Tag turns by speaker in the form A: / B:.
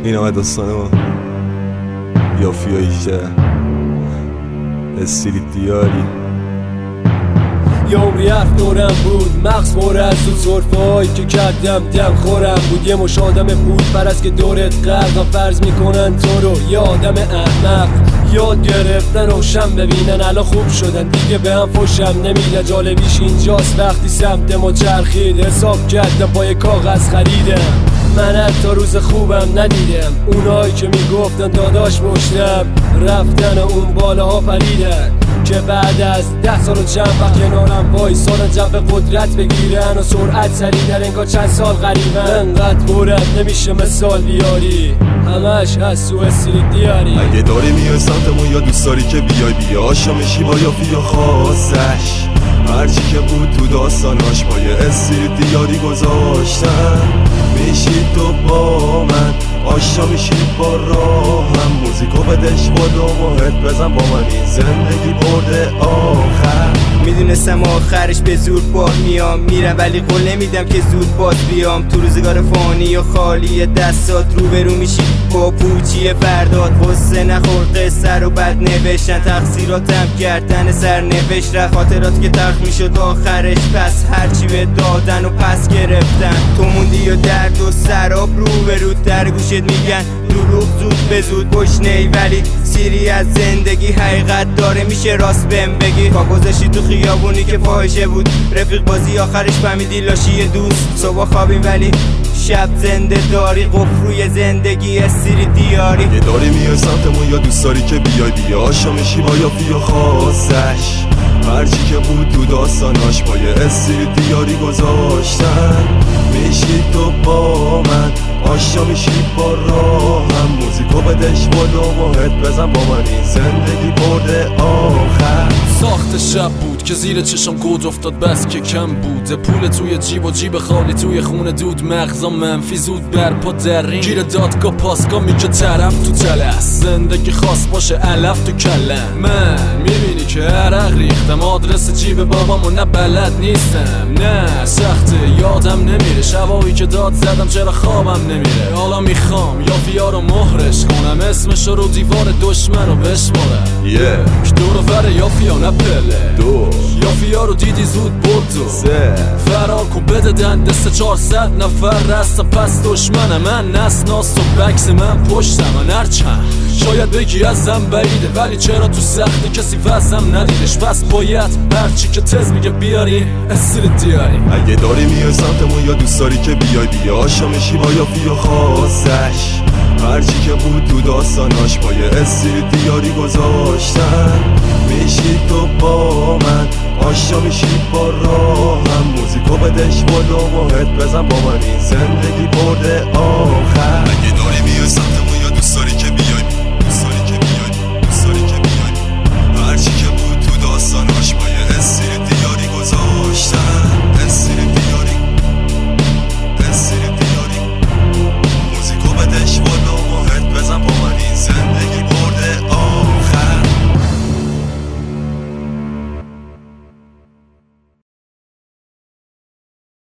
A: این همه داستانه ما یافیایی شهر استریت دیاری.
B: یه عمری حرف دورم بود، مغز پر از اون صرفه هایی که کردم دم خورم بود. یه مش آدم بود پرست که دورت غرق فرض میکنن تو رو یه آدم احمق. یاد گرفتن روشن ببینن الان خوب شدن دیگه به هم فوشم نمیده. جالبیش اینجاست وقتی سمت ما چرخید حساب کردم پای کاغذ خریدم. من حتی روز خوبم ندیدم، اونایی که میگفتن داداش پشتم رفتن و اون بالاها پریدن که بعد از 10 سال و چند وقت کنارم وایسادن جو قدرت بگیرن و سرعت سریعتر انگار چند سال غریبن. انقدر برد نمیشه مثال بیاری، همش هست تو استریت دیاری.
A: اگه داری میای سمتمون یا دوست داری که بیای بیا آشنا میشی با یافی خاصش. هرچی که بود تو داستاناش پای استریت دیاری گذاشتن. میشی تو با من آشنا میشی با راهم، موزیکو بدش بالا ماهت بزن با من این زندگی برده آخر.
C: میدونستم آخرش به زور بار میام میرم ولی قول نمیدم که زود باز بیام. تو روزگار فانی و خالی دستات روبرو میشی با پوچی برداد. غصه نخور قصه رو بد نوشتن، تقصیراتم کردن سر نوشت رفت. خاطرات که تلخ میشد آخرش پس هرچی به دادن و پس گرفتن. تو موندی و درد و سراب روبرود در گوشت میگن دروغ زود به زود گشنه‌ای ولی سیری از زندگی حقیقت داره میشه راست بهم بگی. پا گذاشتی تو خیابونی که فاحشه بود، رفیق بازی آخرش فهمیدی لاشی دوست. صبح خوابیم ولی شب زنده داری، قفل روی زندگی استریت دیاری.
A: یه داری میای سمتمون یا دوست داری که بیای بیا آشنا میشی با یافی خاصش. هرچی که بود تو داستاناش پای استریت دیاری گذاشتن. میشی تو با من آشنا میشی با راهم، موزیکو بدش بالا ماهت بزن با من این زندگی برده آخر.
D: ساخت شب بود که زیر چشم کود افتاد بس که کم بود. پول توی جیب و جیب خالی توی خونه دود. مغزا منفی زود برپا درین گیر دادگاه پاسگاه میگه طرف تو تلس. زندگی خاص باشه علف تو کلم. من میبینی که عرق ریختم، آدرس جیب بابامو نه بلد نیستم. نه سخته یادم نمیره شبایی که داد زدم چرا خوابم نمیره. حالا میخوام یافیا رو مهرش کنم، اسمشو رو دیوار دشمن رو بشمارم.
A: یک
D: دور بره یافیا نه پله.
A: دو
D: یافیا رو دیدی زود بردو.
A: سه
D: فرار کن بده دنده 300-400 نفر رستم پس دشمنم. من نسناس و بکس من پشتم من هرچند شاید بگی ازم بعیده ولی چرا تو سختی کسی وزم ندیدش. پس باید هرچی که تز میگه بیاری استریت دیاری.
A: اگه داری میای سمتمون یا دوست داری که بیای بیا آشنا میشی با یافی خاصش. هرچی که بود تو داستاناش پای استریت دیاری گذاشتن. میشی تو با من آشنا میشی با راهم، موزیکو بدش بالا ماهت بزن با من این زندگی برده آخر.